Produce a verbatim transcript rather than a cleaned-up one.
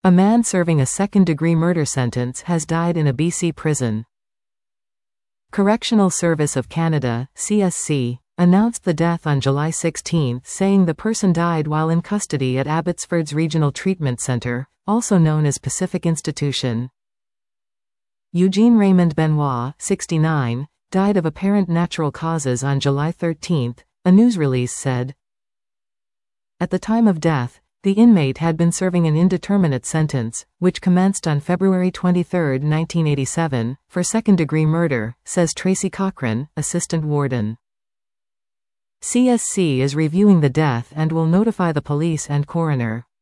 A man serving a second-degree murder sentence has died in a B C prison. Correctional Service of Canada, C S C, announced the death on July sixteenth, saying the person died while in custody at Abbotsford's Regional Treatment Centre, also known as Pacific Institution. Eugene Raymond Benoit, sixty-nine, died of apparent natural causes on July thirteenth, a news release said. At the time of death, the inmate had been serving an indeterminate sentence, which commenced on February twenty-third, nineteen eighty-seven, for second-degree murder, says Tracy Cochran, assistant warden. C S C is reviewing the death and will notify the police and coroner.